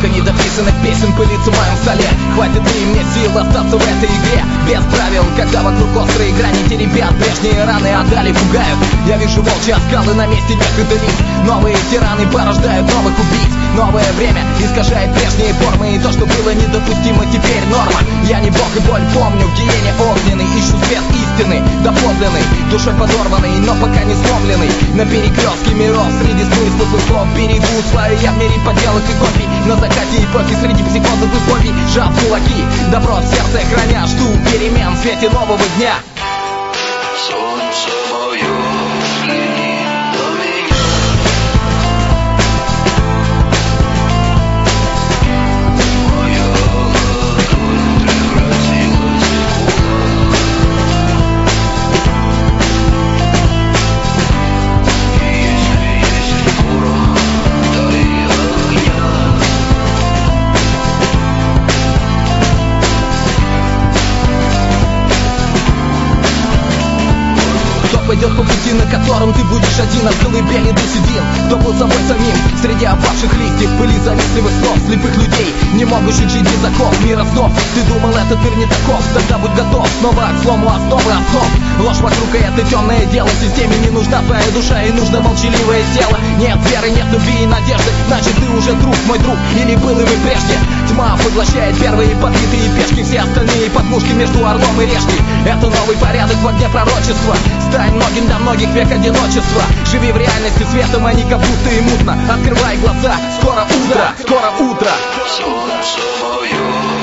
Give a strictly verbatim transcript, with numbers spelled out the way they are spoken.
Столько недописанных песен пылится в моем столе. Хватит ли мне сил остаться в этой игре без правил, когда вокруг острые грани те ребят прежние раны отдали, пугают. Я вижу волчьи оскалы на месте некогда лиц. Новые тираны порождают новых убийц. Новое время искажает прежние формы, и то, что было недопустимо, теперь норма. Я не бог и боль помню, в гиене огненный ищу свет истины, доподлинный, душой подорванный, но пока не сломленный. На перекрестке миров среди смыслов и слов берегу свое я в мире поделок и копий. На закате эпохи среди психозов и фобий сжав кулаки, добро в сердце храня, жду перемен в свете нового дня. Солнце мое, взгляни на меня. Моя ладонь превратилась в кулак. И если есть порох, дай огня. Пойдет по пути, на котором ты будешь один от колыбели до седин. Кто был собой самим среди опавших листьев, пыли завистливых снов слепых людей, не могущих жить без оков мира снов. Ты думал, этот мир не таков, тогда будь готов снова к слому основы основ. Ложь вокруг, и это темное дело. Системе не нужна твоя душа, и нужно молчаливое тело. Нет веры, нет любви и надежды, значит ты уже друг, мой друг, или был им и прежде. Тьма поглощает первые подбитые пешки, все остальные подмушки между орлом и решкой. Это новый порядок в огне пророчества. Стань многим до многих век одиночества. Живи в реальности светом, а не как будто и мутно. Открывай глаза, скоро утро, скоро утро. Солнце мое.